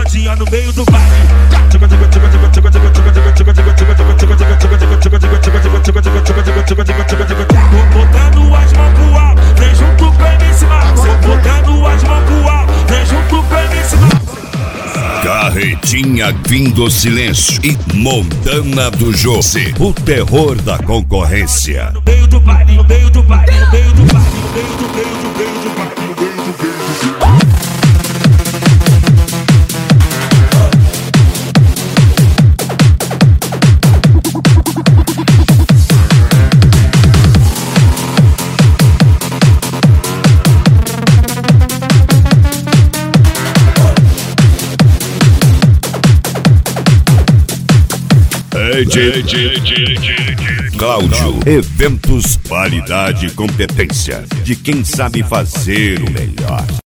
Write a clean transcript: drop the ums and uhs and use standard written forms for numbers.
novinha no meio do baile. Botando as mãos pro alto, vem junto com MC Marcos. Botando as mãos pro alto, vem junto com MC Marcos. Carretinha vindo silêncio e Montana do José, o terror da concorrência. No meio do baile, no meio do baile, no meio do baile, no meio do baile, no meio do baile, no meio do baile. Cláudio, eventos, qualidade e competência de quem sabe fazer o melhor.